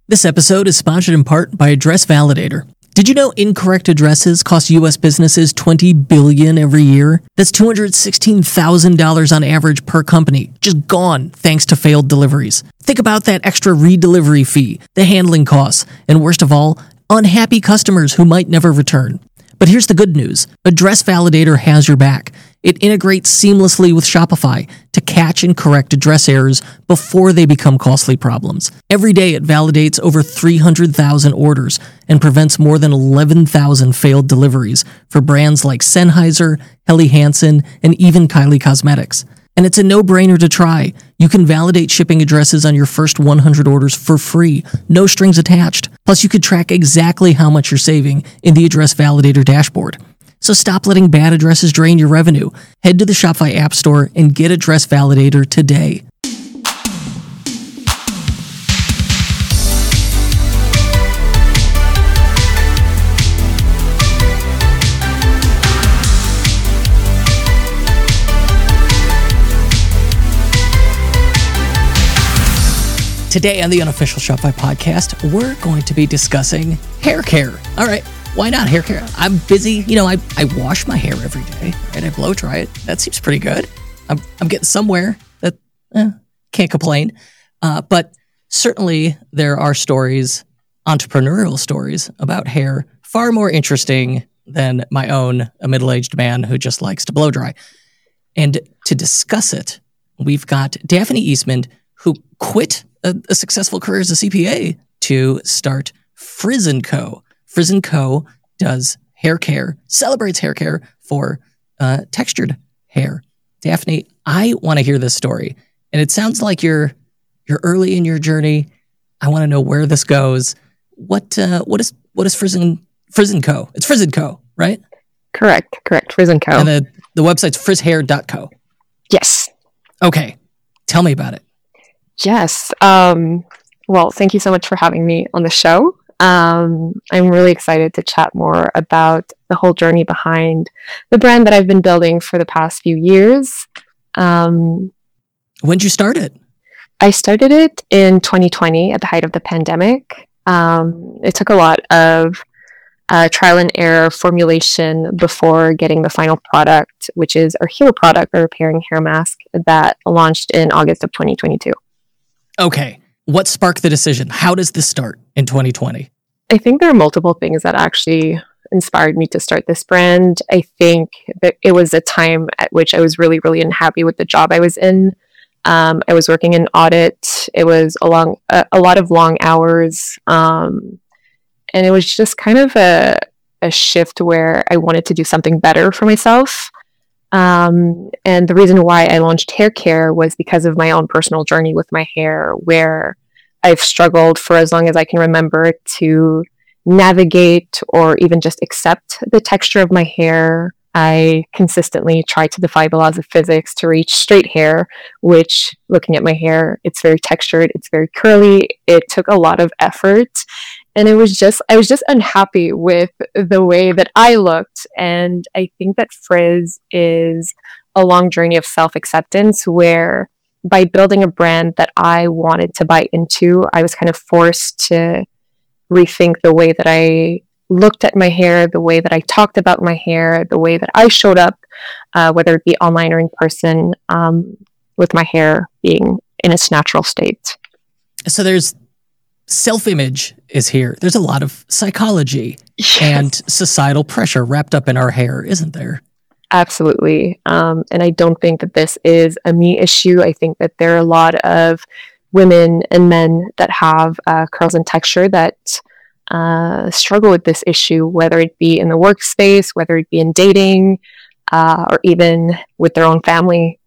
This episode is sponsored in part by Address Validator. Did you know incorrect addresses cost U.S. businesses $20 billion every year? That's $216,000 on average per company, just gone thanks to failed deliveries. Think about that extra redelivery fee, the handling costs, and worst of all, unhappy customers who might never return. But here's the good news. Address Validator has your back. It integrates seamlessly with Shopify to catch and correct address errors before they become costly problems. Every day it validates over 300,000 orders and prevents more than 11,000 failed deliveries for brands like Sennheiser, Helly Hansen, and even Kylie Cosmetics. And it's a no-brainer to try. You can validate shipping addresses on your first 100 orders for free, no strings attached. Plus, you could track exactly how much you're saving in the Address Validator dashboard. So stop letting bad addresses drain your revenue. Head to the Shopify App Store and get Address Validator today. Today on the Unofficial Shopify Podcast, we're going to be discussing hair care. All right, why not hair care? I'm busy. I wash my hair every day, right? I blow dry it. That seems pretty good. I'm getting somewhere. That can't complain. But certainly there are stories, entrepreneurial stories about hair far more interesting than my own, a middle-aged man who just likes to blow dry. And to discuss it, we've got Daphne Eastman, who quit a successful career as a CPA to start Frizz & Co. Frizz & Co. does hair care, celebrates hair care for textured hair. Daphne, I want to hear this story. And it sounds like you're early in your journey. I want to know where this goes. What is Frizz & Co.? It's Frizz & Co., right? Correct. Frizz & Co. And the website's frizzhair.co. Yes. Okay. Tell me about it. Yes. Well, thank you so much for having me on the show. I'm really excited to chat more about the whole journey behind the brand that I've been building for the past few years. When did you start it? I started it in 2020 at the height of the pandemic. It took a lot of trial and error formulation before getting the final product, which is our hero product, a repairing hair mask that launched in August of 2022. Okay. What sparked the decision? How does this start in 2020? I think there are multiple things that actually inspired me to start this brand. I think that it was a time at which I was really, really unhappy with the job I was in. I was working in audit. It was a lot of long hours. And it was just kind of a shift where I wanted to do something better for myself. And the reason why I launched hair care was because of my own personal journey with my hair, where I've struggled for as long as I can remember to navigate or even just accept the texture of my hair. I consistently tried to defy the laws of physics to reach straight hair, which, looking at my hair, it's very textured, it's very curly. It took a lot of effort. And I was just unhappy with the way that I looked. And I think that Frizz is a long journey of self-acceptance where by building a brand that I wanted to buy into, I was kind of forced to rethink the way that I looked at my hair, the way that I talked about my hair, the way that I showed up, whether it be online or in person, with my hair being in its natural state. So there's self-image is here. There's a lot of psychology and societal pressure wrapped up in our hair, isn't there? Absolutely. And I don't think that this is a me issue. I think that there are a lot of women and men that have curls and texture that struggle with this issue, whether it be in the workspace, whether it be in dating, or even with their own family.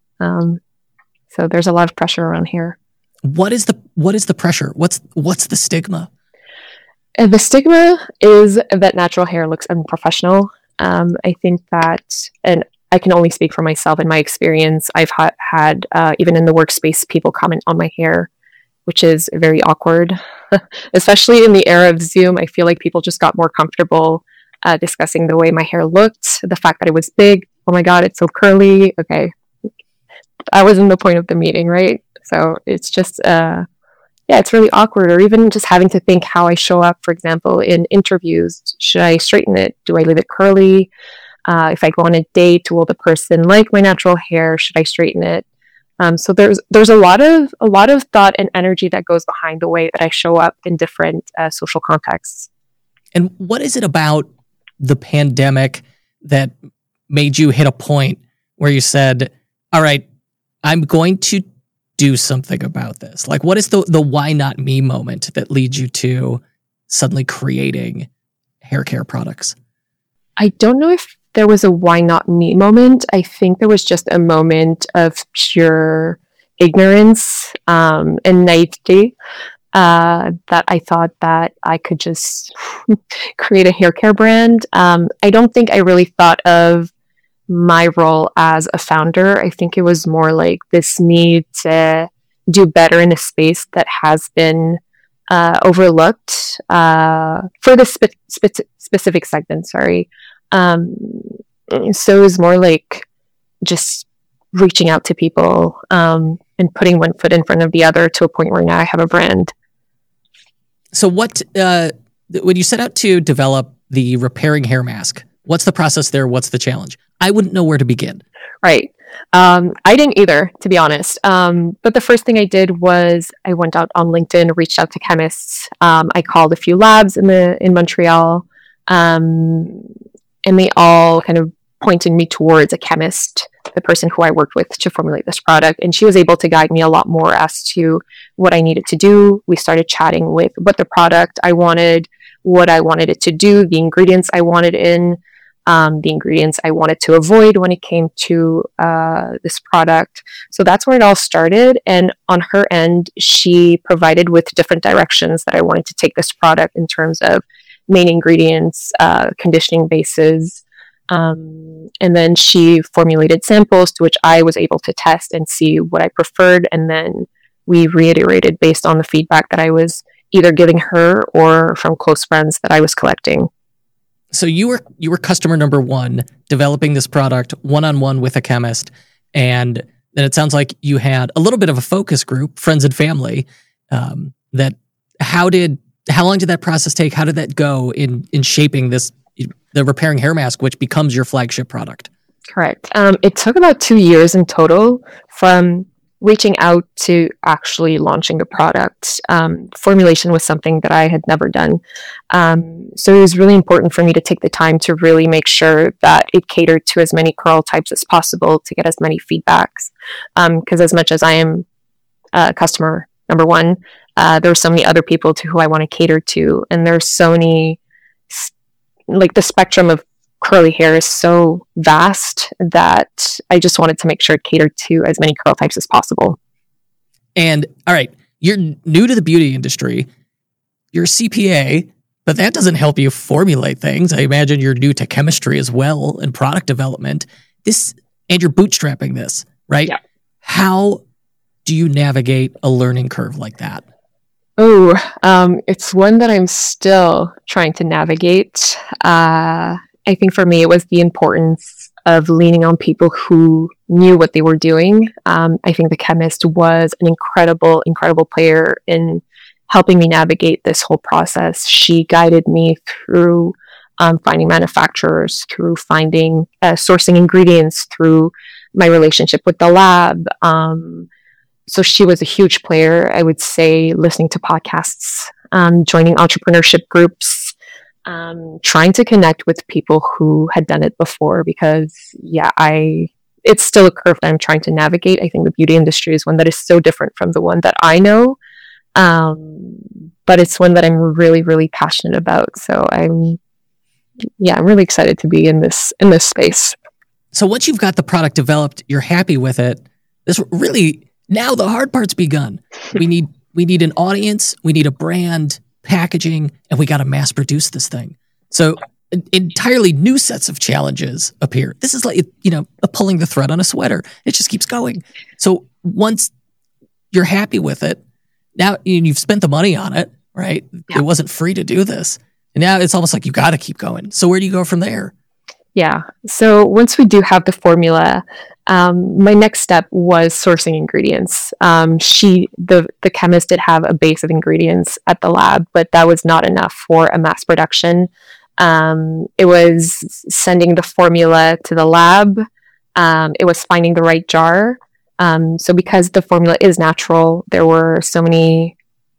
So there's a lot of pressure around here. What is the pressure? What's the stigma? The stigma is that natural hair looks unprofessional. I think that, and I can only speak for myself and my experience, I've had even in the workspace, people comment on my hair, which is very awkward, especially in the era of Zoom. I feel like people just got more comfortable discussing the way my hair looked, the fact that it was big. Oh my God, it's so curly. Okay. I wasn't the point of the meeting, right? So it's just yeah, it's really awkward. Or even just having to think how I show up, for example, in interviews. Should I straighten it? Do I leave it curly? If I go on a date, will the person like my natural hair? Should I straighten it? So there's a lot of thought and energy that goes behind the way that I show up in different social contexts. And what is it about the pandemic that made you hit a point where you said, all right, I'm going to do something about this? Like, what is the why not me moment that leads you to suddenly creating hair care products? I don't know if there was a why not me moment. I think there was just a moment of pure ignorance and naivety that I thought that I could just create a hair care brand. I don't think I really thought of my role as a founder. I think it was more like this need to do better in a space that has been overlooked for this specific segment. Sorry. So it was more like just reaching out to people and putting one foot in front of the other to a point where now I have a brand. So what, when you set out to develop the repairing hair mask, what's the process there? What's the challenge? I wouldn't know where to begin. Right. I didn't either, to be honest. But the first thing I did was I went out on LinkedIn, reached out to chemists. I called a few labs in Montreal, and they all kind of pointed me towards a chemist, the person who I worked with to formulate this product. And she was able to guide me a lot more as to what I needed to do. We started chatting with what the product I wanted, what I wanted it to do, the ingredients I wanted in, the ingredients I wanted to avoid when it came to this product. So that's where it all started. And on her end, she provided with different directions that I wanted to take this product in terms of main ingredients, conditioning bases. And then she formulated samples to which I was able to test and see what I preferred. And then we reiterated based on the feedback that I was either giving her or from close friends that I was collecting. So you were customer number one, developing this product one-on-one with a chemist, and then it sounds like you had a little bit of a focus group, friends and family. How long did that process take? How did that go in shaping the repairing hair mask, which becomes your flagship product? Correct. It took about 2 years in total from reaching out to actually launching the product. Formulation was something that I had never done. So it was really important for me to take the time to really make sure that it catered to as many curl types as possible to get as many feedbacks. Because as much as I am customer number one, there are so many other people to who I want to cater to. And there's so many, like the spectrum of curly hair is so vast that I just wanted to make sure it catered to as many curl types as possible. And all right, you're new to the beauty industry. You're a CPA, but that doesn't help you formulate things. I imagine you're new to chemistry as well and product development. And you're bootstrapping this, right? Yeah. How do you navigate a learning curve like that? Oh, it's one that I'm still trying to navigate. I think for me, it was the importance of leaning on people who knew what they were doing. I think the chemist was an incredible player in helping me navigate this whole process. She guided me through finding manufacturers, through finding sourcing ingredients, through my relationship with the lab. So she was a huge player. I would say listening to podcasts, joining entrepreneurship groups, trying to connect with people who had done it before, because it's still a curve that I'm trying to navigate. I think the beauty industry is one that is so different from the one that I know. But it's one that I'm really, really passionate about. So I'm really excited to be in this space. So once you've got the product developed, you're happy with it. Now the hard part's begun. We need an audience, we need a brand, packaging, and we got to mass produce this thing. So entirely new sets of challenges appear. This is like, pulling the thread on a sweater. It just keeps going. So once you're happy with it, now you've spent the money on it, right? Yeah. It wasn't free to do this. And now it's almost like you got to keep going. So where do you go from there? Yeah. So once we do have the formula, My next step was sourcing ingredients. The chemist did have a base of ingredients at the lab, but that was not enough for a mass production. It was sending the formula to the lab. It was finding the right jar. So because the formula is natural, there were so many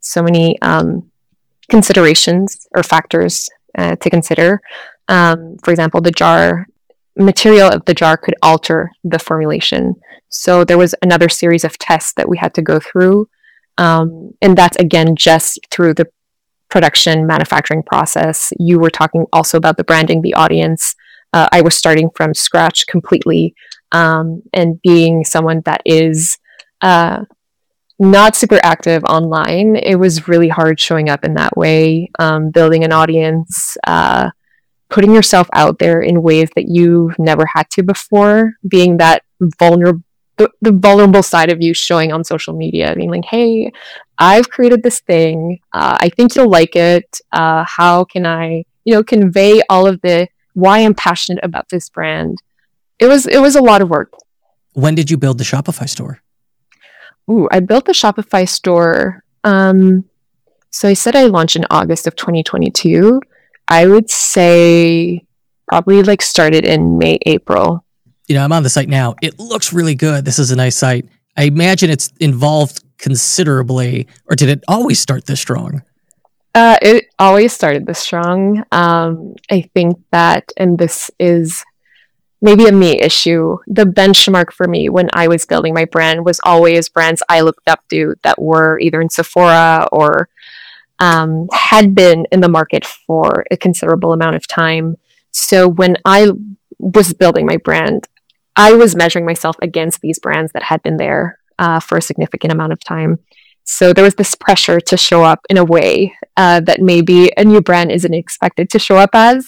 considerations or factors to consider. For example, the material of the jar could alter the formulation. So there was another series of tests that we had to go through. And that's, again, just through the production manufacturing process. You were talking also about the branding, the audience. I was starting from scratch completely, and being someone that is not super active online, it was really hard showing up in that way, building an audience, putting yourself out there in ways that you've never had to before, being that vulnerable, the vulnerable side of you showing on social media, being like, hey, I've created this thing. I think you'll like it. How can I, convey all of the why I'm passionate about this brand? It was a lot of work. When did you build the Shopify store? I built the Shopify store. So I said I launched in August of 2022. I would say probably started in May, April. I'm on the site now. It looks really good. This is a nice site. I imagine it's involved considerably, or did it always start this strong? It always started this strong. I think that, and this is maybe a me issue, the benchmark for me when I was building my brand was always brands I looked up to that were either in Sephora or had been in the market for a considerable amount of time. So when I was building my brand, I was measuring myself against these brands that had been there for a significant amount of time. So there was this pressure to show up in a way that maybe a new brand isn't expected to show up as.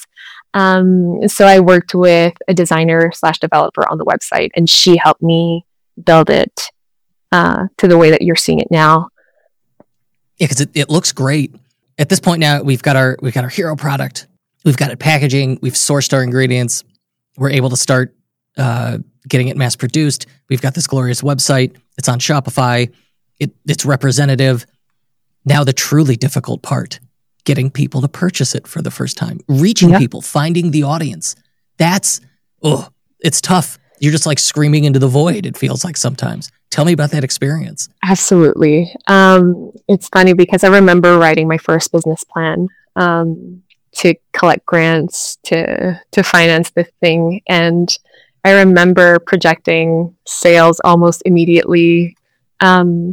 So I worked with a designer/developer on the website, and she helped me build it to the way that you're seeing it now. Yeah, because it looks great. At this point now, we've got our hero product. We've got it packaging. We've sourced our ingredients. We're able to start getting it mass produced. We've got this glorious website. It's on Shopify. It's representative. Now the truly difficult part, getting people to purchase it for the first time, reaching people, finding the audience. It's tough. You're just screaming into the void, it feels like sometimes. Tell me about that experience. Absolutely. It's funny because I remember writing my first business plan to collect grants to finance this thing. And I remember projecting sales almost immediately. And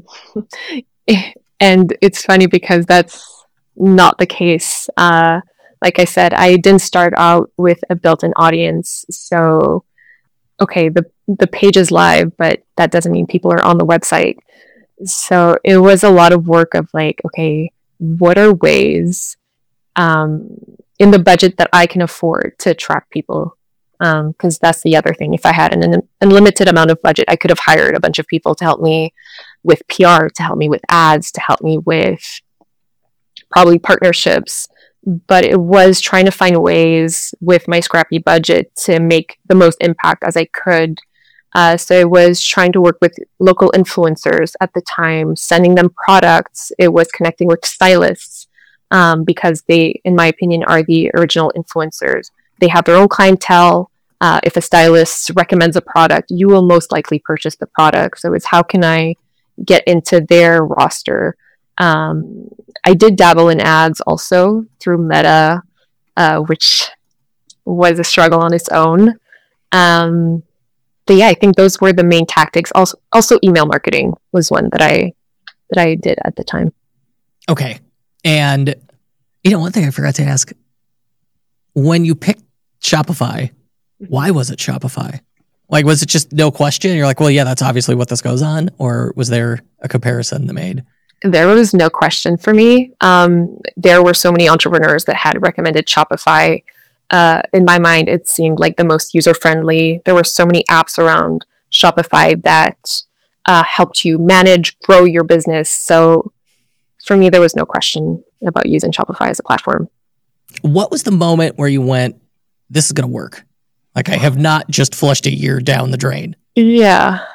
it's funny because that's not the case. Like I said, I didn't start out with a built-in audience. So, okay, the page is live, but that doesn't mean people are on the website. So it was a lot of work of okay, what are ways in the budget that I can afford to attract people? Because that's the other thing. If I had an unlimited amount of budget, I could have hired a bunch of people to help me with PR, to help me with ads, to help me with probably partnerships. But it was trying to find ways with my scrappy budget to make the most impact as I could. So it was trying to work with local influencers at the time, sending them products. It was connecting with stylists because they, in my opinion, are the original influencers. They have their own clientele. If a stylist recommends a product, you will most likely purchase the product. So it's how can I get into their roster? I did dabble in ads also through Meta, which was a struggle on its own. But yeah, I think those were the main tactics. Also email marketing was one that I did at the time. Okay. And one thing I forgot to ask, when you picked Shopify, why was it Shopify? Was it just no question? You're well, yeah, that's obviously what this goes on. Or was there a comparison that made? There was no question for me. There were so many entrepreneurs that had recommended Shopify. In my mind, it seemed like the most user-friendly. There were so many apps around Shopify that helped you manage, grow your business. So for me, there was no question about using Shopify as a platform. What was the moment where you went, this is going to work? I have not just flushed a year down the drain. Yeah.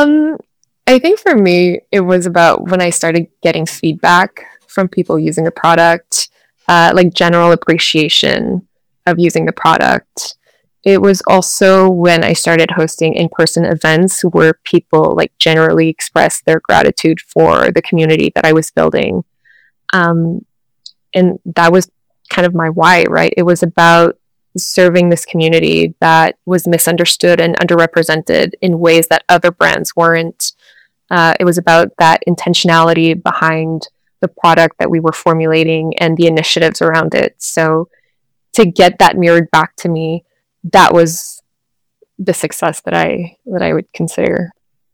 I think for me, it was about when I started getting feedback from people using the product, like general appreciation of using the product. It was also when I started hosting in-person events where people like generally expressed their gratitude for the community that I was building. Um, and that was kind of my why, right? It was about serving this community that was misunderstood and underrepresented in ways that other brands weren't. It was about that intentionality behind the product that we were formulating and the initiatives around it. So to get that mirrored back to me, that was the success that I would consider.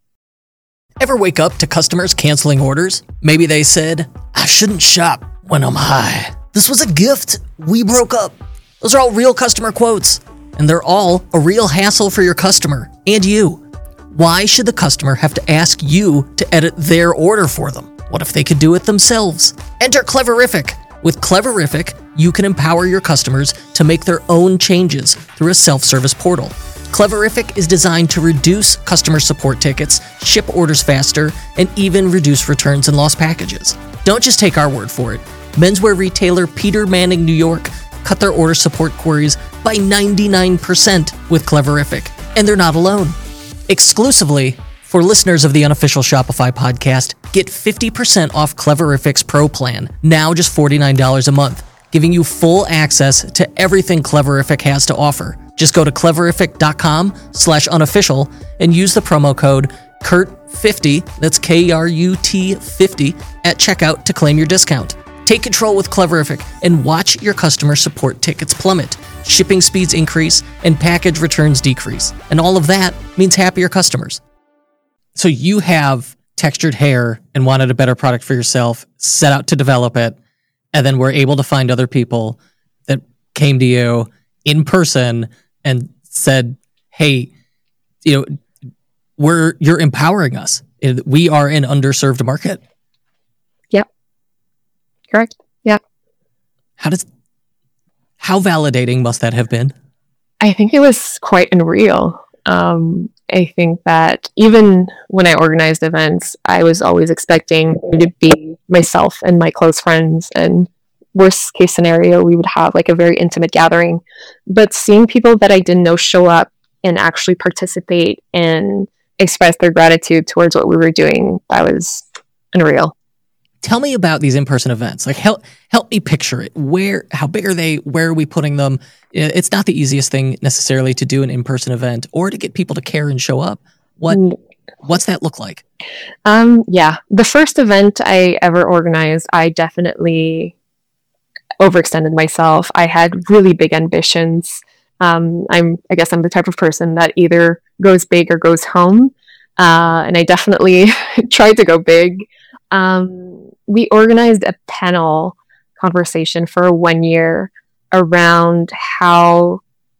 Ever wake up to customers canceling orders? Maybe they said, I shouldn't shop when I'm high. This was a gift. We broke up. Those are all real customer quotes, and they're all a real hassle for your customer and you. Why should the customer have to ask you to edit their order for them? What if they could do it themselves? Enter Cleverific. With Cleverific, you can empower your customers to make their own changes through a self-service portal. Cleverific is designed to reduce customer support tickets, ship orders faster, and even reduce returns and lost packages. Don't just take our word for it. Menswear retailer Peter Manning New York cut their order support queries by 99% with Cleverific, and they're not alone. Exclusively for listeners of the unofficial Shopify podcast, get 50% off Cleverific's Pro plan, now just $49 a month, giving you full access to everything Cleverific has to offer. Just go to cleverific.com/unofficial and use the promo code KURT50, that's KRUT 50, at checkout to claim your discount. Take control with Cleverific and watch your customer support tickets plummet, shipping speeds increase, and package returns decrease. And all of that means happier customers. So you have textured hair and wanted a better product for yourself, set out to develop it, and then were able to find other people that came to you in person and said, hey, you're empowering us. We are an underserved market. Yep. Correct. Yeah. How validating must that have been? I think it was quite unreal. I think that even when I organized events, I was always expecting to be myself and my close friends, and worst case scenario, we would have like a very intimate gathering. But seeing people that I didn't know show up and actually participate and express their gratitude towards what we were doing, that was unreal. Tell me about these in-person events. Like, help me picture it. How big are they? Where are we putting them? It's not the easiest thing necessarily to do an in-person event or to get people to care and show up. What's that look like? Yeah, the first event I ever organized, I definitely overextended myself. I had really big ambitions. I guess I'm the type of person that either goes big or goes home. And I definitely tried to go big. We organized a panel conversation for 1 year around how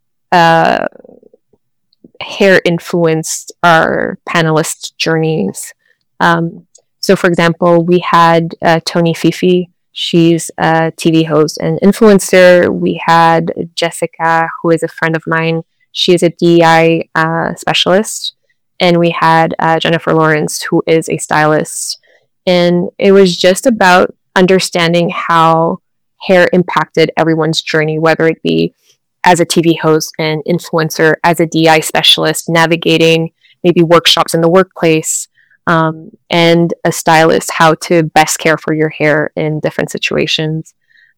hair influenced our panelists' journeys. So, for example, we had Tony Fifi. She's a TV host and influencer. We had Jessica, who is a friend of mine. She is a DEI specialist. And we had Jennifer Lawrence, who is a stylist. And it was just about understanding how hair impacted everyone's journey, whether it be as a TV host and influencer, as a DI specialist, navigating maybe workshops in the workplace, and a stylist, how to best care for your hair in different situations.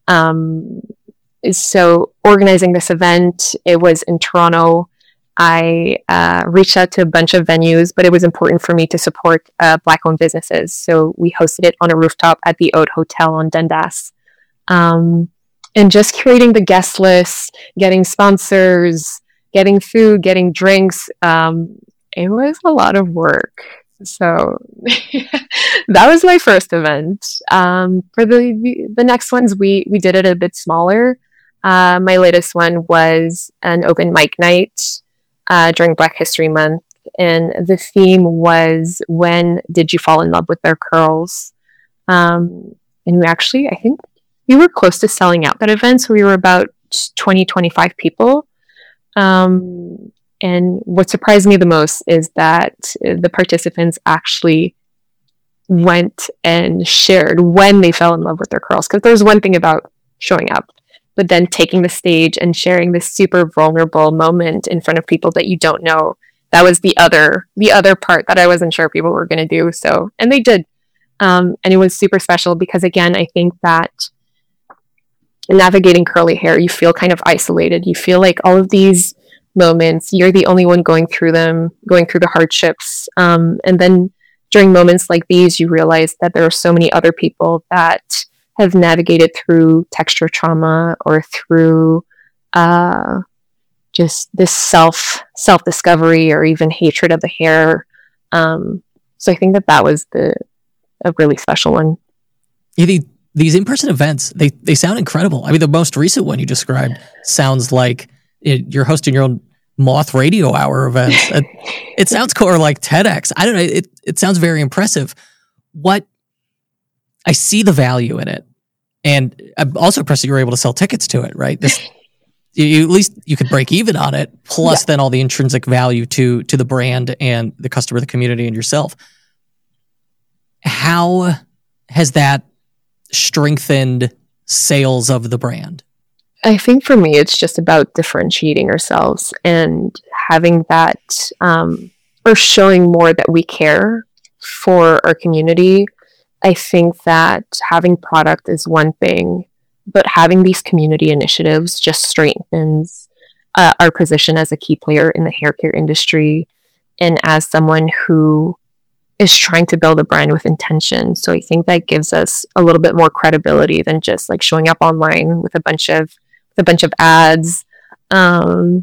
So organizing this event, it was in Toronto. I reached out to a bunch of venues, but it was important for me to support Black-owned businesses. So we hosted it on a rooftop at the Ode Hotel on Dundas. And just curating the guest list, getting sponsors, getting food, getting drinks. It was a lot of work. So that was my first event. For the next ones, we did it a bit smaller. My latest one was an open mic night during Black History Month. And the theme was, when did you fall in love with their curls? And we actually, I think we were close to selling out that event. So we were about 20, 25 people. And what surprised me the most is that the participants actually went and shared when they fell in love with their curls. Because there's one thing about showing up, but then taking the stage and sharing this super vulnerable moment in front of people that you don't know. That was the other part that I wasn't sure people were going to do. So, and they did. And it was super special because, again, I think that navigating curly hair, you feel kind of isolated. You feel like all of these moments, you're the only one going through them, going through the hardships. And then during moments like these, you realize that there are so many other people that have navigated through texture trauma or through just this self-discovery or even hatred of the hair. So I think that was a really special one. Yeah, these in-person events, they sound incredible. I mean, the most recent one you described sounds like you're hosting your own Moth Radio Hour events. It sounds cool, or like TEDx. I don't know. It sounds very impressive. I see the value in it, and I'm also impressed that you were able to sell tickets to it. Right? At least you could break even on it. Plus, then all the intrinsic value to the brand and the customer, the community, and yourself. How has that strengthened sales of the brand? I think for me, it's just about differentiating ourselves and having that, or showing more that we care for our community. I think that having product is one thing, but having these community initiatives just strengthens our position as a key player in the hair care industry and as someone who is trying to build a brand with intention. So I think that gives us a little bit more credibility than just like showing up online with a bunch of ads. I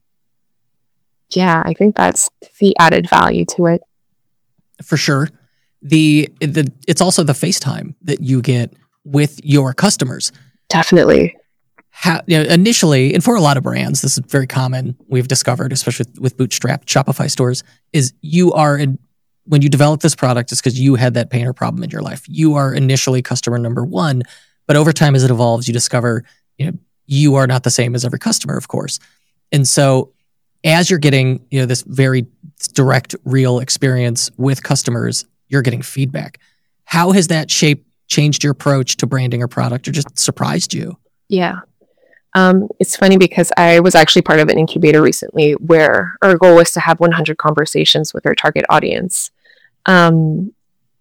think that's the added value to it. For sure. It's also the FaceTime that you get with your customers. Definitely. Initially, and for a lot of brands, this is very common, we've discovered, especially with bootstrapped Shopify stores, is when you develop this product, it's because you had that pain or problem in your life. You are initially customer number one, but over time as it evolves, you discover, you are not the same as every customer, of course. And so as you're getting, this very direct, real experience with customers, you're getting feedback. How has that changed your approach to branding or product, or just surprised you? Yeah. It's funny because I was actually part of an incubator recently where our goal was to have 100 conversations with our target audience. And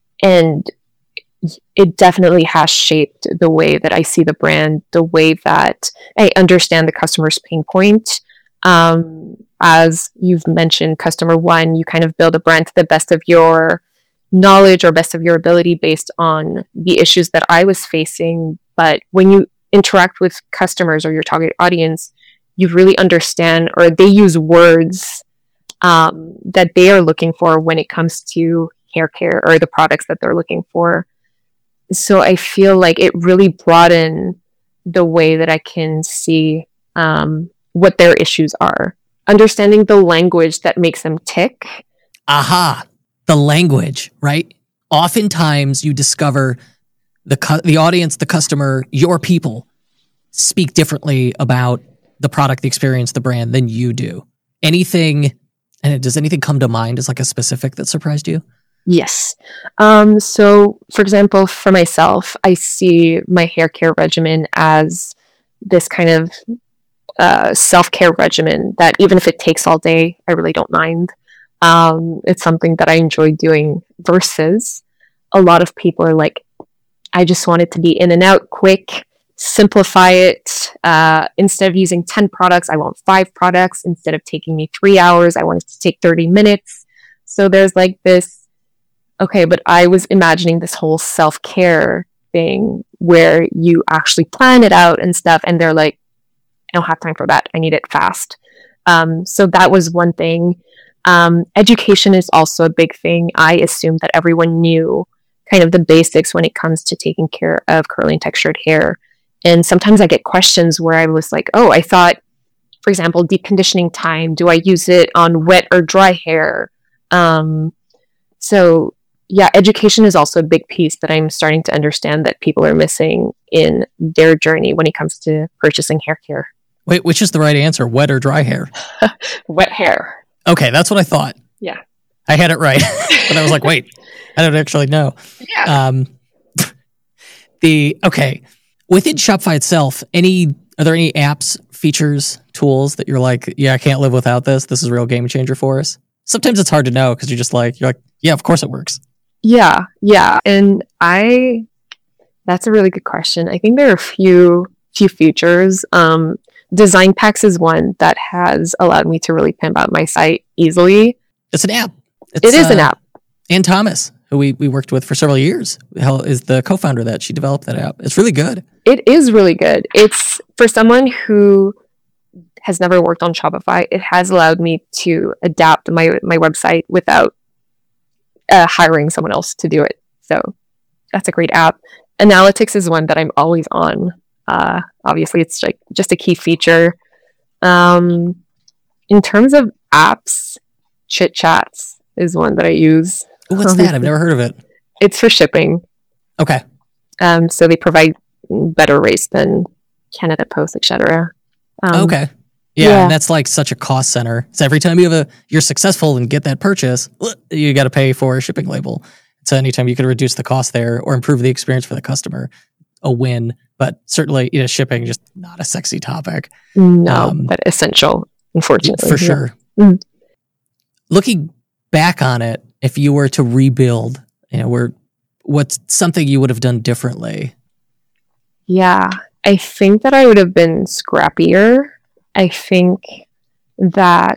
it definitely has shaped the way that I see the brand, the way that I understand the customer's pain point. As you've mentioned, customer one, you kind of build a brand to the best of your knowledge or best of your ability based on the issues that I was facing. But when you interact with customers or your target audience, you really understand, or they use words that they are looking for when it comes to hair care or the products that they're looking for. So I feel like it really broadened the way that I can see what their issues are. Understanding the language that makes them tick. Aha, the language, right? Oftentimes you discover the audience, the customer, your people speak differently about the product, the experience, the brand than you do. Does anything come to mind as like a specific that surprised you? Yes. So for example, for myself, I see my hair care regimen as this kind of self-care regimen that even if it takes all day, I really don't mind. It's something that I enjoy doing versus a lot of people are like, I just want it to be in and out quick, simplify it. Instead of using 10 products, I want 5 products. Instead of taking me 3 hours, I want it to take 30 minutes. So there's like this, okay, but I was imagining this whole self-care thing where you actually plan it out and stuff. And they're like, I don't have time for that. I need it fast. So that was one thing. Education is also a big thing. I assumed that everyone knew kind of the basics when it comes to taking care of curly and textured hair. And sometimes I get questions where I was like, oh, I thought, for example, deep conditioning time, do I use it on wet or dry hair? So yeah, education is also a big piece that I'm starting to understand that people are missing in their journey when it comes to purchasing hair care. Wait, which is the right answer? Wet or dry hair? Wet hair. Okay, that's what I thought. Yeah. I had it right. But I was like, wait, I don't actually know. Yeah. Within Shopify itself, are there any apps, features, tools that you're like, yeah, I can't live without this. This is a real game changer for us? Sometimes it's hard to know because you're like, yeah, of course it works. Yeah. And that's a really good question. I think there are a few features. Design Packs is one that has allowed me to really pimp out my site easily. It's an app. It is an app. Ann Thomas, who we worked with for several years, is the co-founder of that. She developed that app. It's really good. It is really good. It's for someone who has never worked on Shopify. It has allowed me to adapt my website without hiring someone else to do it. So that's a great app. Analytics is one that I'm always on. Obviously, it's like just a key feature. In terms of apps, Chit Chats is one that I use. What's that? I've never heard of it. It's for shipping. Okay. So they provide better rates than Canada Post, etc. Okay. Yeah, and that's like such a cost center. So every time you're successful and get that purchase, you got to pay for a shipping label. So anytime you can reduce the cost there or improve the experience for the customer, a win. But certainly, shipping just not a sexy topic. No, but essential, unfortunately. For sure. Mm-hmm. Looking back on it, if you were to rebuild, what's something you would have done differently? Yeah, I think that I would have been scrappier. I think that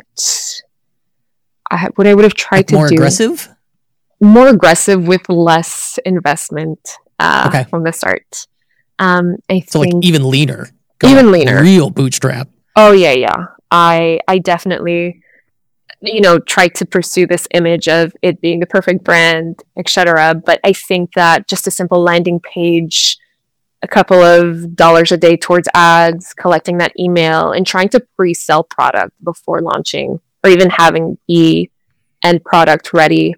what I would have tried to do... More aggressive with less investment from the start. I think even leaner. Even leaner. Real bootstrap. Oh, yeah. I definitely, tried to pursue this image of it being the perfect brand, etc. But I think that just a simple landing page, a couple of dollars a day towards ads, collecting that email, and trying to pre-sell product before launching, or even having the end product ready,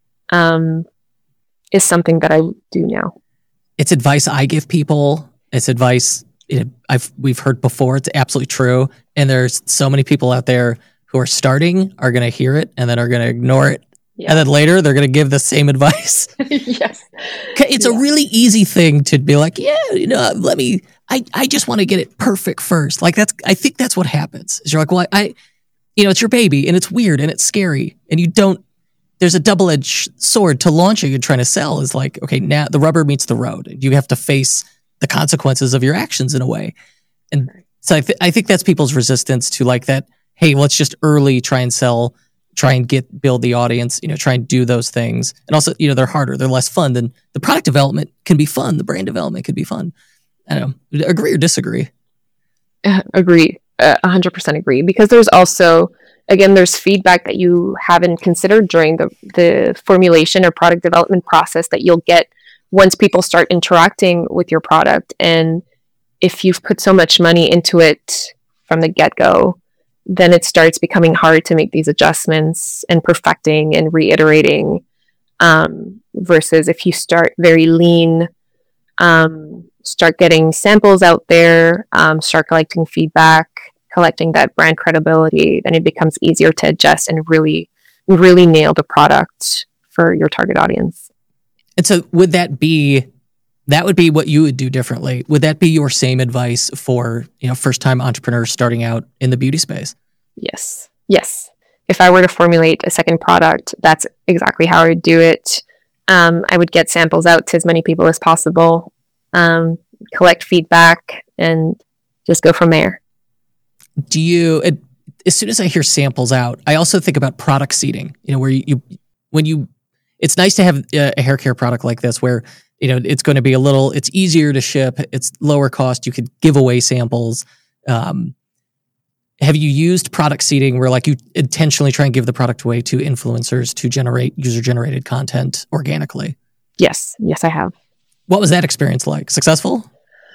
is something that I do now. It's advice I give people. It's advice we've heard before. It's absolutely true. And there's so many people out there who are are going to hear it and then are going to ignore it. Yeah. And then later they're going to give the same advice. Yes. It's a really easy thing to be like, I just want to get it perfect first. Like I think that's what happens. Is you're like, well, it's your baby and it's weird and it's scary and there's a double-edged sword to launching and trying to sell is like, okay, now the rubber meets the road. You have to face the consequences of your actions in a way. And so I think that's people's resistance to like that, hey, let's just early try and sell, try and build the audience, try and do those things. And also, they're harder, they're less fun than the product development can be fun. The brand development can be fun. I don't know, agree or disagree? Agree, 100% agree. Because there's also... Again, there's feedback that you haven't considered during the formulation or product development process that you'll get once people start interacting with your product. And if you've put so much money into it from the get-go, then it starts becoming hard to make these adjustments and perfecting and reiterating, versus if you start very lean, start getting samples out there, start collecting feedback, collecting that brand credibility, then it becomes easier to adjust and really, really nail the product for your target audience. And so would that would be what you would do differently? Would that be your same advice for, first-time entrepreneurs starting out in the beauty space? Yes. If I were to formulate a second product, that's exactly how I would do it. I would get samples out to as many people as possible, collect feedback, and just go from there. Do you, as soon as I hear samples out, I also think about product seeding, where it's nice to have a hair care product like this where, it's going to be it's easier to ship, it's lower cost, you could give away samples. Have you used product seeding where like you intentionally try and give the product away to influencers to generate user-generated content organically? Yes, I have. What was that experience like? Successful?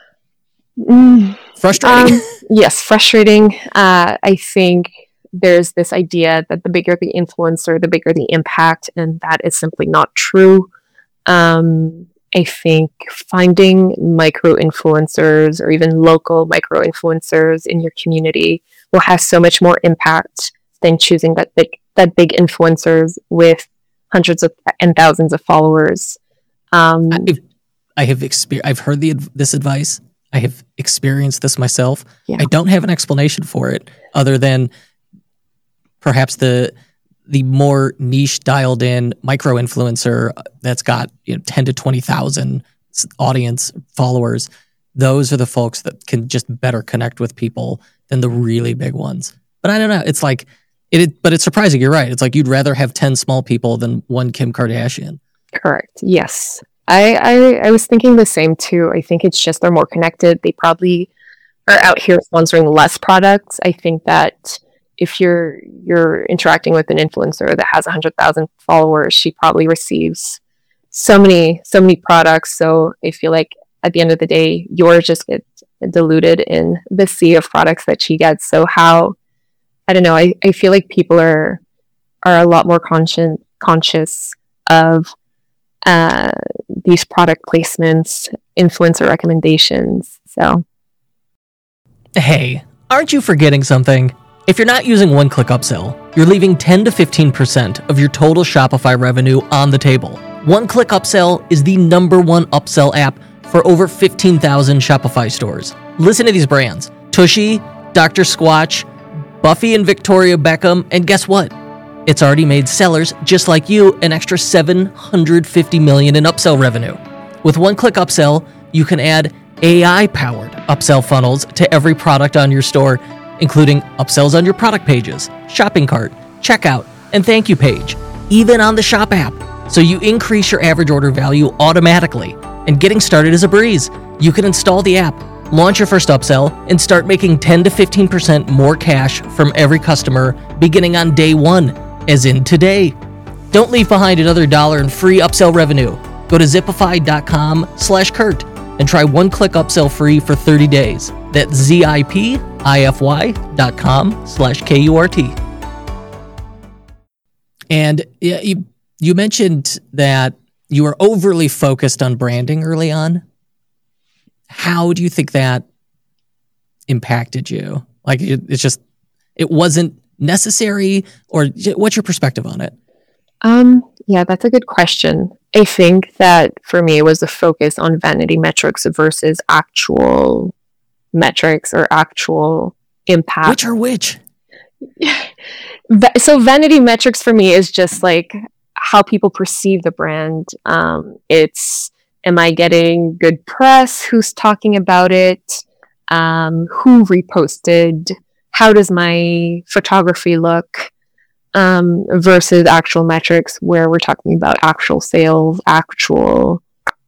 Frustrating? Yes, frustrating. I think there's this idea that the bigger the influencer, the bigger the impact, and that is simply not true. I think finding micro influencers or even local micro influencers in your community will have so much more impact than choosing that big influencers with hundreds of and thousands of followers. I have I've heard this advice. I have experienced this myself. Yeah. I don't have an explanation for it other than perhaps the more niche dialed in micro influencer that's got 10 to 20,000 audience followers. Those are the folks that can just better connect with people than the really big ones. But I don't know. It's like but it's surprising. You're right. It's like you'd rather have 10 small people than one Kim Kardashian. Correct. Yes. I was thinking the same too. I think it's just they're more connected. They probably are out here sponsoring less products. I think that if you're interacting with an influencer that has 100,000 followers, she probably receives so many products. So I feel like at the end of the day, yours just gets diluted in the sea of products that she gets. So I don't know. I feel like people are a lot more conscious of these product placements, influencer recommendations. So, hey, aren't you forgetting something? If you're not using One-Click Upsell, you're leaving 10 to 15% of your total Shopify revenue on the table. One-Click Upsell is the #1 upsell app for over 15,000 Shopify stores. Listen to these brands: Tushy, Dr. Squatch, Buffy and Victoria Beckham, and guess what? It's already made sellers just like you an extra $750 million in upsell revenue. With One-Click Upsell, you can add AI-powered upsell funnels to every product on your store, including upsells on your product pages, shopping cart, checkout, and thank you page, even on the Shop app. So you increase your average order value automatically, and getting started is a breeze. You can install the app, launch your first upsell, and start making 10 to 15% more cash from every customer beginning on day one, as in today. Don't leave behind another $1 in free upsell revenue. Go to Zipify.com/Kurt and try One-Click Upsell free for 30 days. That's Zipify.com/KURT. And you mentioned that you were overly focused on branding early on. How do you think that impacted you? Like it wasn't necessary, or what's your perspective on it? Yeah, that's a good question. I think that for me, it was the focus on vanity metrics versus actual metrics or actual impact. Which are which? So vanity metrics for me is just like how people perceive the brand. It's, am I getting good press? Who's talking about it? Who reposted? How does my photography look? Versus actual metrics where we're talking about actual sales, actual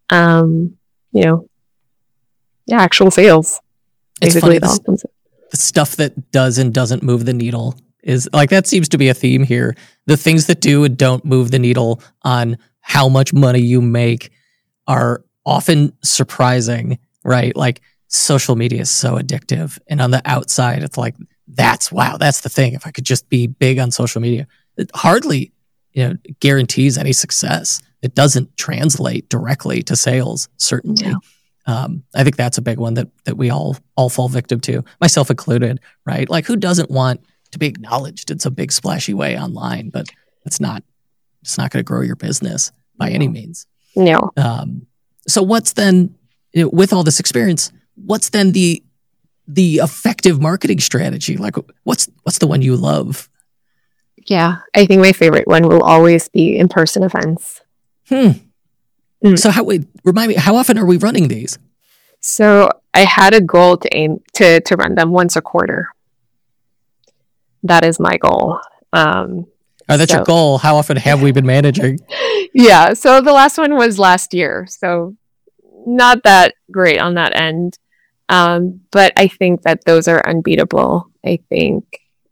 sales. It's funny, the stuff that does and doesn't move the needle is like, that seems to be a theme here. The things that do and don't move the needle on how much money you make are often surprising, right? Like social media is so addictive, and on the outside, it's like, that's the thing. If I could just be big on social media, it hardly, guarantees any success. It doesn't translate directly to sales, certainly. Yeah. I think that's a big one that we all fall victim to, myself included, right? Like, who doesn't want to be acknowledged in some big splashy way online? But it's not going to grow your business by any means. No. So what's then, with all this experience, what's then the effective marketing strategy? Like, what's the one you love? Yeah, I think my favorite one will always be in-person events. So remind me, how often are we running these? So I had a goal to aim to run them once a quarter. That is my goal. That's your goal. How often have we been managing? Yeah, so the last one was last year. So not that great on that end. But I think that those are unbeatable. I think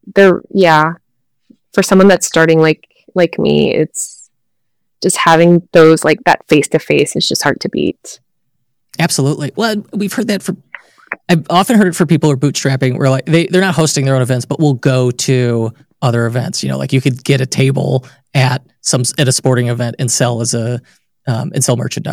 for someone that's starting like me, it's just having those, like, that face-to-face is just hard to beat. Absolutely. Well, we've heard that I've often heard it for people who are bootstrapping, where like they're not hosting their own events, but will go to other events. Like you could get a table at a sporting event and sell and sell merchandise.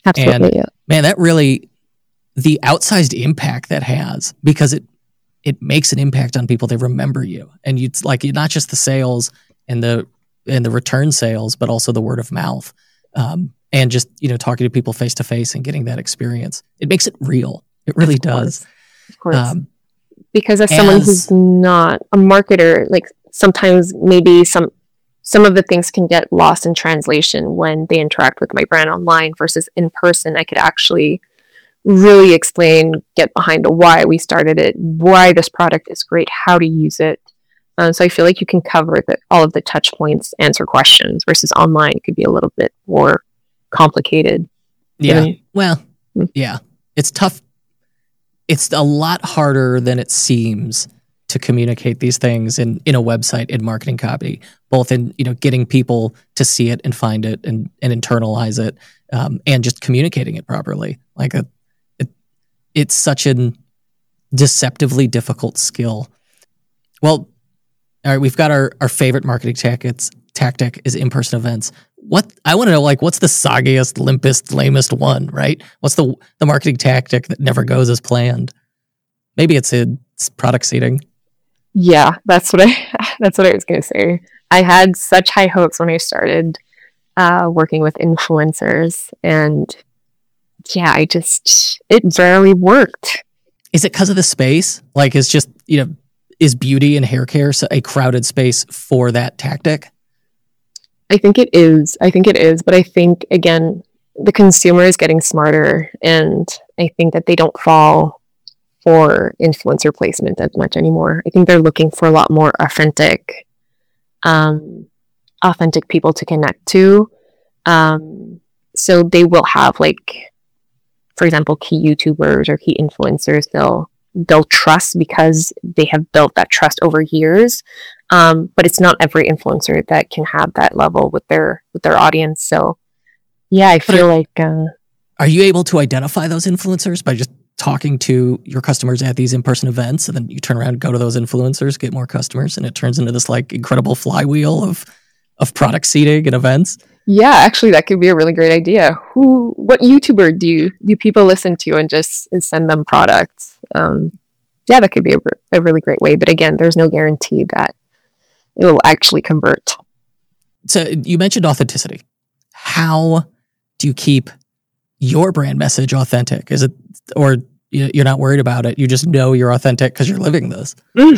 Absolutely. And yeah. man, that really, the outsized impact that has, because it makes an impact on people. They remember you, and it's like not just the sales and the return sales, but also the word of mouth, and just talking to people face to face and getting that experience. It makes it real. It really does. Of course. Because as someone who's not a marketer, like sometimes maybe some of the things can get lost in translation when they interact with my brand online versus in person. I could actually really explain, get behind the why we started it, why this product is great, how to use it. So I feel like you can cover all of the touch points, answer questions, versus online it could be a little bit more complicated. Yeah. Yeah. It's tough. It's a lot harder than it seems to communicate these things in a website, in marketing copy, both in getting people to see it and find it and internalize it, and just communicating it properly. Like it's such a deceptively difficult skill. Well, all right, we've got our favorite marketing tactic is in-person events. What I want to know, what's the soggiest, limpest, lamest one, right? What's the marketing tactic that never goes as planned? Maybe it's product seeding. Yeah, that's what I was going to say. I had such high hopes when I started working with influencers, and yeah, it rarely worked. Is it because of the space? It's just, is beauty and hair care a crowded space for that tactic? I think it is. But I think, again, the consumer is getting smarter, and I think that they don't fall for influencer placement as much anymore. I think they're looking for a lot more authentic people to connect to. So they will have, for example, key YouTubers or key influencers they'll trust because they have built that trust over years. But it's not every influencer that can have that level with their audience. So yeah, I feel are you able to identify those influencers by just talking to your customers at these in-person events, and then you turn around and go to those influencers, get more customers, and it turns into this incredible flywheel of product seeding and events? Yeah, actually, that could be a really great idea. What YouTuber do people listen to and just send them products? Yeah, that could be a really great way. But again, there's no guarantee that it will actually convert. So you mentioned authenticity. How do you keep your brand message authentic? Is it, or you're not worried about it? You just know you're authentic because you're living this? No,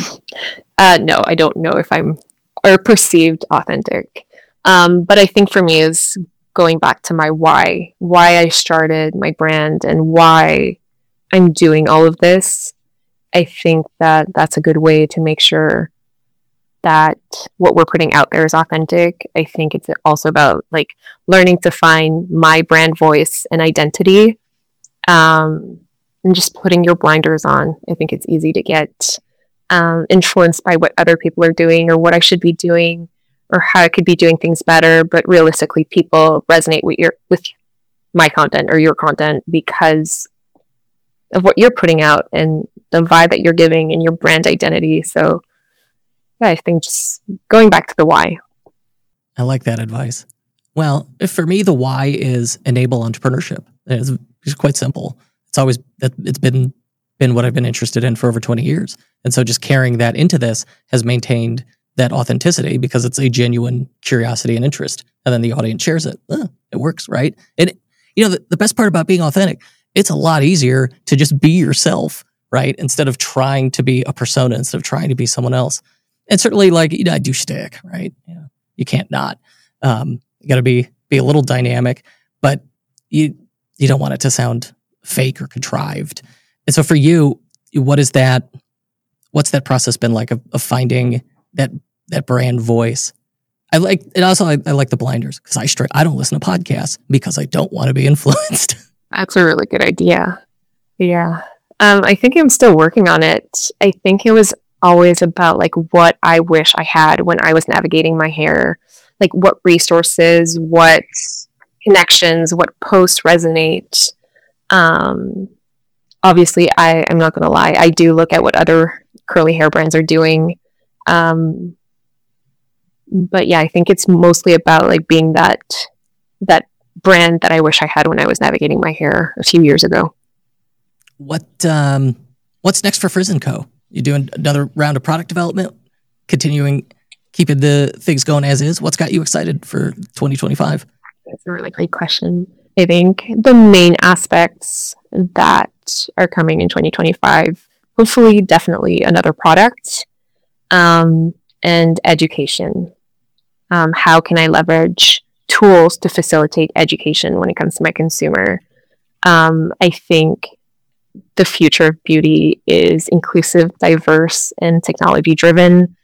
I don't know if I'm perceived authentic. But I think for me is going back to my why I started my brand and why I'm doing all of this. I think that that's a good way to make sure that what we're putting out there is authentic. I think it's also about learning to find my brand voice and identity, and just putting your blinders on. I think it's easy to get influenced by what other people are doing or what I should be doing or how I could be doing things better. But realistically, people resonate with my content or your content because of what you're putting out and the vibe that you're giving and your brand identity. So yeah, I think just going back to the why. I like that advice. Well, for me, the why is enable entrepreneurship. It's quite simple. It's been what I've been interested in for over 20 years. And so just carrying that into this has maintained that authenticity because it's a genuine curiosity and interest. And then the audience shares it. It works, right? And the best part about being authentic, it's a lot easier to just be yourself, right? Instead of trying to be a persona, instead of trying to be someone else. And certainly I do shtick, right? You can't not. You got to be a little dynamic, but you don't want it to sound fake or contrived. And so for you, what's that process been like of finding that brand voice? I like the blinders because I don't listen to podcasts because I don't want to be influenced. That's a really good idea. Yeah. I think I'm still working on it. I think it was always about what I wish I had when I was navigating my hair, what resources, what connections, what posts resonate. Obviously I'm not going to lie. I do look at what other curly hair brands are doing. But yeah, I think it's mostly about being that brand that I wish I had when I was navigating my hair a few years ago. What's next for Frizz & Co? You doing another round of product development? Continuing, keeping the things going as is? What's got you excited for 2025? That's a really great question. I think the main aspects that are coming in 2025, hopefully, definitely another product, and education. How can I leverage tools to facilitate education when it comes to my consumer? I think the future of beauty is inclusive, diverse, and technology driven.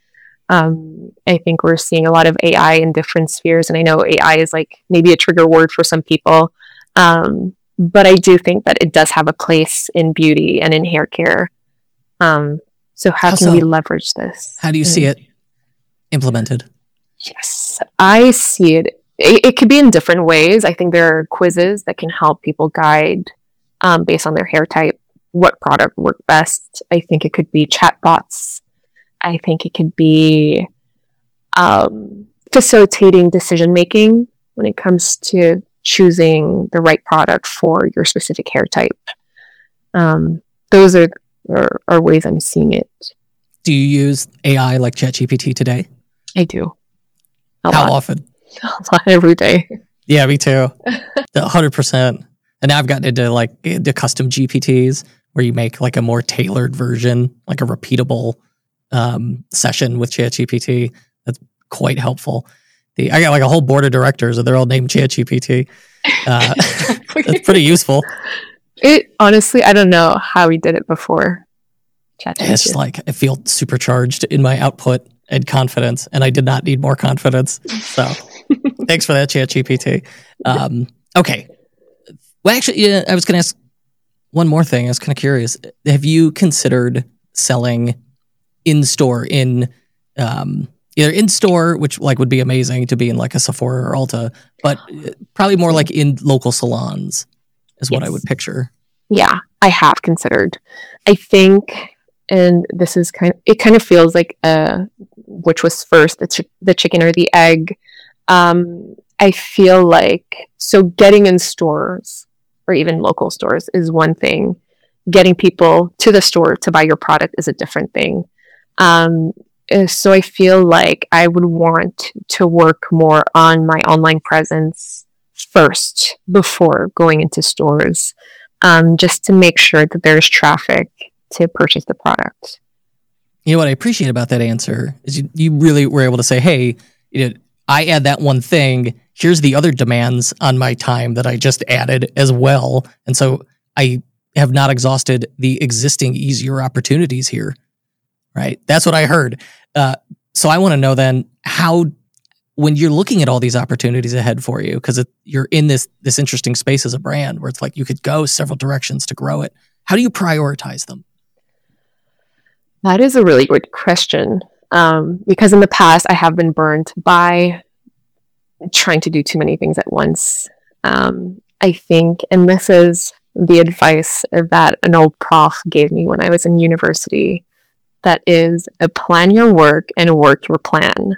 I think we're seeing a lot of AI in different spheres, and I know AI is like maybe a trigger word for some people, but I do think that it does have a place in beauty and in hair care. So how can we leverage this? How do you see it implemented? Yes, I see it. It could be in different ways. I think there are quizzes that can help people guide based on their hair type what product worked best. I think it could be chatbots. I think it could be facilitating decision making when it comes to choosing the right product for your specific hair type. Those are ways I'm seeing it. Do you use AI like ChatGPT today? I do. How often? A lot, every day. Yeah, me too. 100%. And now I've gotten into like the custom GPTs where you make like a more tailored version, like a repeatable session with ChatGPT. That's quite helpful. I got like a whole board of directors and they're all named ChatGPT. That's pretty useful. It honestly, I don't know how we did it before. It's like I feel supercharged in my output and confidence, and I did not need more confidence. So thanks for that, ChatGPT. Okay. Well, actually, yeah, I was going to ask one more thing. I was kind of curious. Have you considered selling in-store either in-store, which like would be amazing to be in like a Sephora or Ulta, but probably more like in local salons is what I would picture. Yeah, I have considered. I think, and this is it kind of feels like which was first, the chicken or the egg. I feel like, so getting in stores or even local stores is one thing. Getting people to the store to buy your product is a different thing. So I feel like I would want to work more on my online presence first before going into stores, just to make sure that there's traffic to purchase the product. You know what I appreciate about that answer is you really were able to say, hey, I add that one thing. Here's the other demands on my time that I just added as well. And so I have not exhausted the existing easier opportunities here. Right? That's what I heard. So I want to know then how, when you're looking at all these opportunities ahead for you, because you're in this interesting space as a brand where it's like you could go several directions to grow it. How do you prioritize them? That is a really good question. Because in the past, I have been burned by trying to do too many things at once. I think, and this is the advice that an old prof gave me when I was in university, that is, plan your work and work your plan.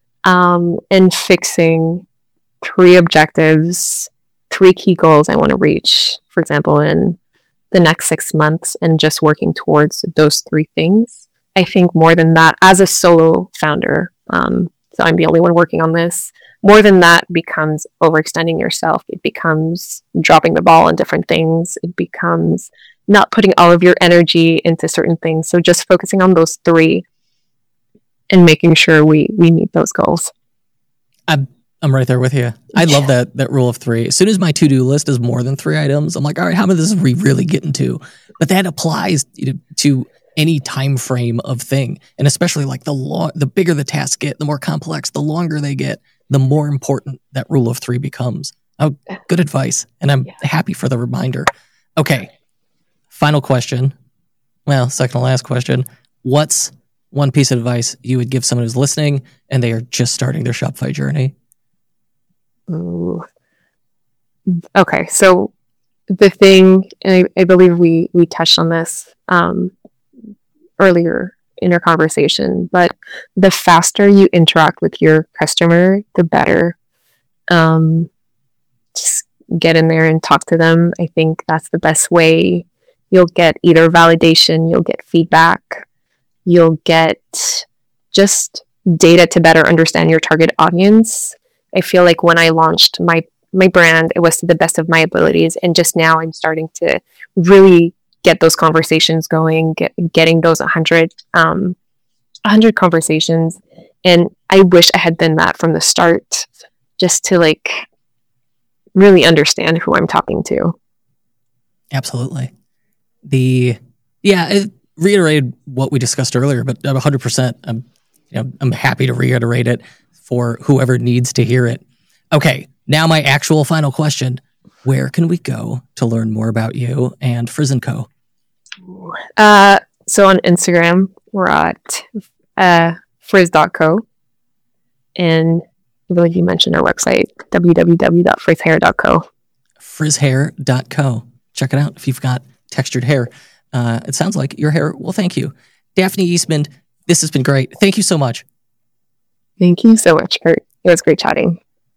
And fixing 3 objectives, 3 key goals I want to reach, for example, in the next 6 months, and just working towards those 3 things. I think more than that, as a solo founder, so I'm the only one working on this, more than that becomes overextending yourself. It becomes dropping the ball on different things. It becomes not putting all of your energy into certain things. So just focusing on those 3 and making sure we meet those goals. I'm right there with you. I love that rule of 3. As soon as my to-do list is more than 3 items, I'm like, all right, how many of this are we really getting to? But that applies to any time frame of thing. And especially like the bigger the tasks get, the more complex, the longer they get, the more important that rule of 3 becomes. Oh, good advice. And I'm happy for the reminder. Okay. Final question. Well, second to last question. What's one piece of advice you would give someone who's listening and they are just starting their Shopify journey? Ooh. Okay. So the thing, and I believe we touched on this earlier in our conversation, but the faster you interact with your customer, the better. just get in there and talk to them. I think that's the best way. You'll get either validation, you'll get feedback, you'll get just data to better understand your target audience. I feel like when I launched my brand, it was to the best of my abilities. And just now I'm starting to really get those conversations going, getting those 100 conversations. And I wish I had done that from the start, just to like really understand who I'm talking to. Absolutely. It reiterated what we discussed earlier, but 100%. I'm happy to reiterate it for whoever needs to hear it. Okay, now my actual final question: where can we go to learn more about you and Frizz & Co? So on Instagram, we're at frizz.co, and I believe you mentioned our website, www.frizzhair.co. Frizzhair.co. Check it out if you've got textured hair. It sounds like your hair will thank you. Daphne Eastman, this has been great. Thank you so much. Thank you so much, Kurt. It was great chatting.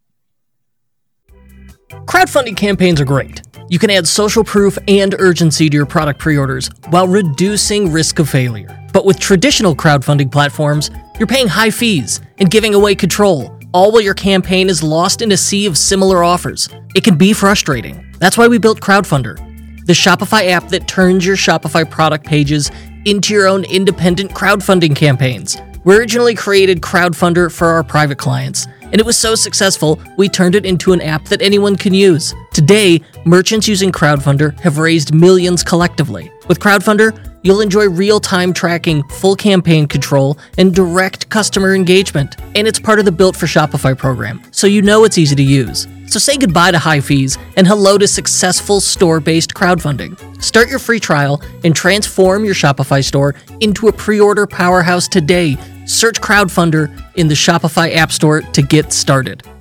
Crowdfunding campaigns are great. You can add social proof and urgency to your product pre-orders while reducing risk of failure. But with traditional crowdfunding platforms, you're paying high fees and giving away control, all while your campaign is lost in a sea of similar offers. It can be frustrating. That's why we built Crowdfunder, the Shopify app that turns your Shopify product pages into your own independent crowdfunding campaigns. We originally created Crowdfunder for our private clients, and it was so successful, we turned it into an app that anyone can use. Today, merchants using Crowdfunder have raised millions collectively. With Crowdfunder, you'll enjoy real-time tracking, full campaign control, and direct customer engagement. And it's part of the Built for Shopify program, so you know it's easy to use. So say goodbye to high fees and hello to successful store-based crowdfunding. Start your free trial and transform your Shopify store into a pre-order powerhouse today. Search Crowdfunder in the Shopify App Store to get started.